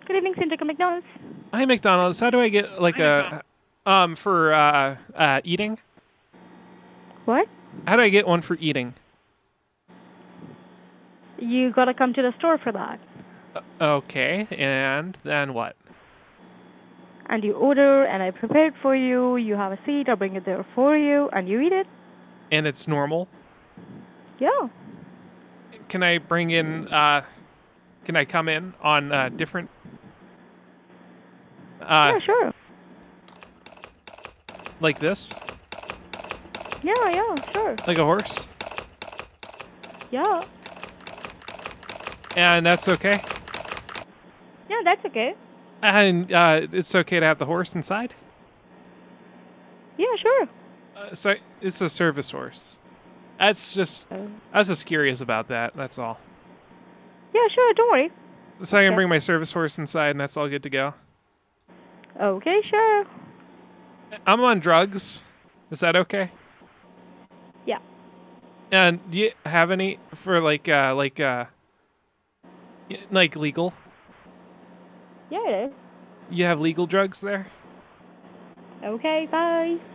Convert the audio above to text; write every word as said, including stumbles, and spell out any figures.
Good evening, Syndicate McDonald's. Hi, McDonald's. How do I get like a um for uh uh eating? What? How do I get one for eating? You gotta come to the store for that. Okay, and then what? And you order, and I prepare it for you. You have a seat, I'll bring it there for you, and you eat it. And it's normal. Yeah. Can I bring in uh can I come in on uh different uh Yeah, sure. like this? Yeah, yeah, sure. Like a horse? Yeah. And that's okay? Yeah, that's okay. And uh it's okay to have the horse inside? Yeah, sure. Uh, so it's a service horse. That's just Uh, I was just curious about that. That's all. yeah, sure, don't worry. So I can Okay. bring my service horse inside and that's all good to go. Okay, sure. I'm on drugs. Is that okay? Yeah. And do you have any for like uh like uh y- like legal? Yeah, it is. You have legal drugs there? Okay, bye.